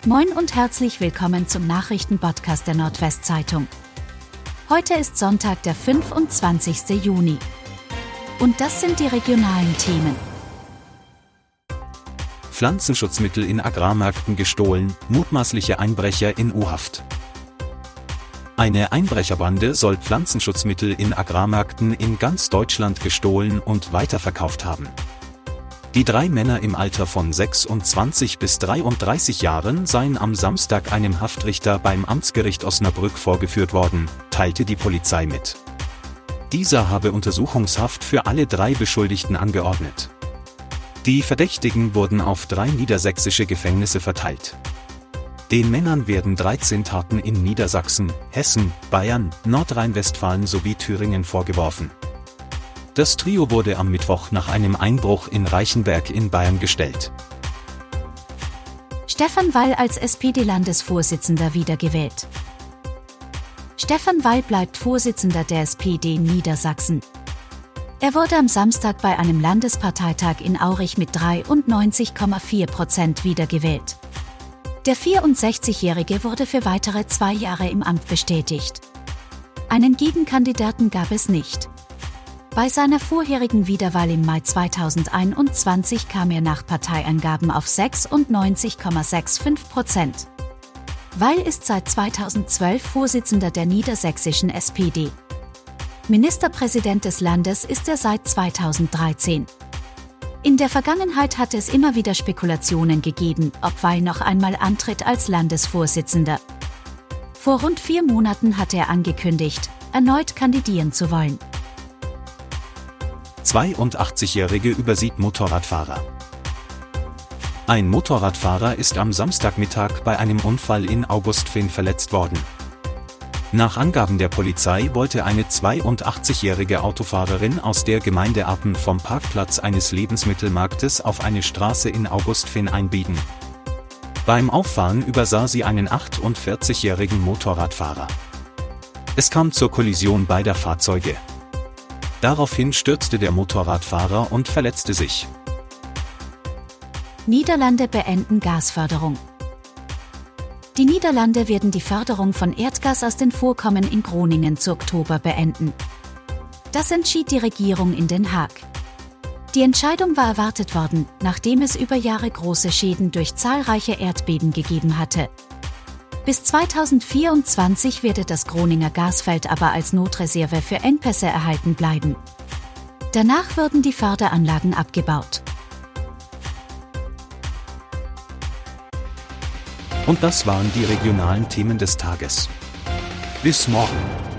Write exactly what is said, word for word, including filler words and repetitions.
Moin und herzlich willkommen zum Nachrichtenpodcast der Nordwestzeitung. Heute ist Sonntag, der fünfundzwanzigste Juni. Und das sind die regionalen Themen. Pflanzenschutzmittel in Agrarmärkten gestohlen, mutmaßliche Einbrecher in U-Haft. Eine Einbrecherbande soll Pflanzenschutzmittel in Agrarmärkten in ganz Deutschland gestohlen und weiterverkauft haben. Die drei Männer im Alter von sechsundzwanzig bis dreiunddreißig Jahren seien am Samstag einem Haftrichter beim Amtsgericht Osnabrück vorgeführt worden, teilte die Polizei mit. Dieser habe Untersuchungshaft für alle drei Beschuldigten angeordnet. Die Verdächtigen wurden auf drei niedersächsische Gefängnisse verteilt. Den Männern werden dreizehn Taten in Niedersachsen, Hessen, Bayern, Nordrhein-Westfalen sowie Thüringen vorgeworfen. Das Trio wurde am Mittwoch nach einem Einbruch in Reichenberg in Bayern gestellt. Stefan Weil als S P D-Landesvorsitzender wiedergewählt. Stefan Weil bleibt Vorsitzender der S P D Niedersachsen. Er wurde am Samstag bei einem Landesparteitag in Aurich mit dreiundneunzig Komma vier Prozent wiedergewählt. Der vierundsechzigjährige wurde für weitere zwei Jahre im Amt bestätigt. Einen Gegenkandidaten gab es nicht. Bei seiner vorherigen Wiederwahl im Mai zweitausendeinundzwanzig kam er nach Parteiangaben auf sechsundneunzig Komma fünfundsechzig Prozent. Weil ist seit zweitausendzwölf Vorsitzender der niedersächsischen S P D. Ministerpräsident des Landes ist er seit zweitausenddreizehn. In der Vergangenheit hatte es immer wieder Spekulationen gegeben, ob Weil noch einmal antritt als Landesvorsitzender. Vor rund vier Monaten hatte er angekündigt, erneut kandidieren zu wollen. zweiundachtzigjährige übersieht Motorradfahrer. Ein Motorradfahrer ist am Samstagmittag bei einem Unfall in Augustfehn verletzt worden. Nach Angaben der Polizei wollte eine zweiundachtzigjährige Autofahrerin aus der Gemeinde Appen vom Parkplatz eines Lebensmittelmarktes auf eine Straße in Augustfehn einbiegen. Beim Auffahren übersah sie einen achtundvierzigjährigen Motorradfahrer. Es kam zur Kollision beider Fahrzeuge. Daraufhin stürzte der Motorradfahrer und verletzte sich. Niederlande beenden Gasförderung. Die Niederlande werden die Förderung von Erdgas aus den Vorkommen in Groningen zu Oktober beenden. Das entschied die Regierung in Den Haag. Die Entscheidung war erwartet worden, nachdem es über Jahre große Schäden durch zahlreiche Erdbeben gegeben hatte. Bis zweitausendvierundzwanzig werde das Groninger Gasfeld aber als Notreserve für Engpässe erhalten bleiben. Danach würden die Förderanlagen abgebaut. Und das waren die regionalen Themen des Tages. Bis morgen.